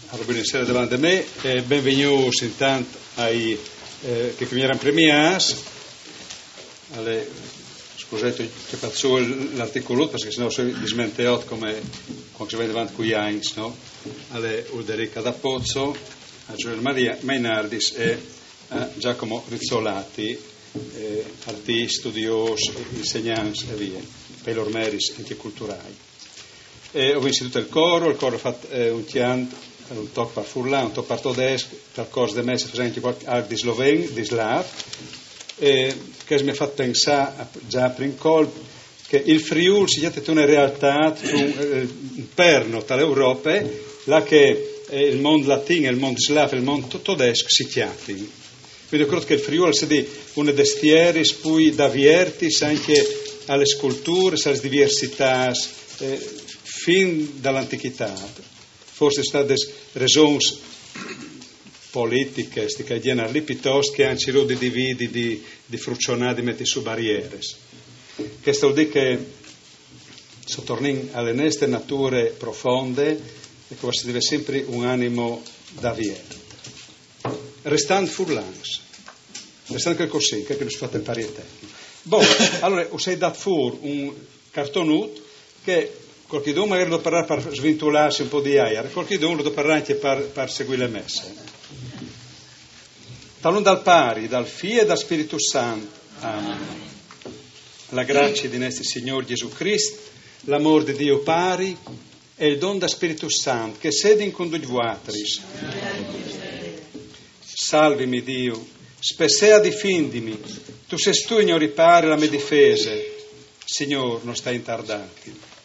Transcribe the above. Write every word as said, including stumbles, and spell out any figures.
Allora, buonasera davanti a me e benvenuti intanto ai eh, che mi erano premiati. Alle, scusate che faccio l'articolo perché sennò sono dismenteato come quando si vede davanti con gli Heinz, no? Alle Ulrika da Pozzo, a Giulia Maria Mainardis e a Giacomo Rizzolati, eh, artisti, studiosi, insegnanti e via, per i loro meriti anche culturali. E ho visto il coro, il coro ha fatto eh, un chiant, un toc per furlan, un toc per tedesco, per corso di messa facendo qualche art di sloven, di slav, eh, che mi ha fatto pensare già prima colpo che il Friuli si è una realtà, un eh, perno tra l'Europa, là che eh, il mondo latino, il mondo slavo e il mondo tedesco si chiamano. Quindi credo che il Friuli sia di una destieri, poi da viertis anche alle sculture, alle diversità, eh, fin dall'antichità. Forse sono state ragioni politiche che diano lì piuttosto che hanno cercato di dividere, di, di frucionare, di mettere su barriere. Questo vuol dire che se torniamo alle nostre nature profonde e che si deve sempre un animo da viere. Restando furlans, restando che così, che non si fa tempo tecnico. Boh, allora, ho sei dato fuori un cartonuto che qualche dono magari lo parrà per svintolarsi un po' di aria, qualche dono lo parrà anche per, per seguire le messe. Talun dal pari, dal Figlio e dal Spirito Santo. Amen. La grazia di nostro Signore Gesù Cristo, l'amore di Dio pari e il don da Spirito Santo che sede in con voi. Salvimi Dio, spessea difendimi, tu sei tu in ripari la mia difesa, Signore non stai intardati.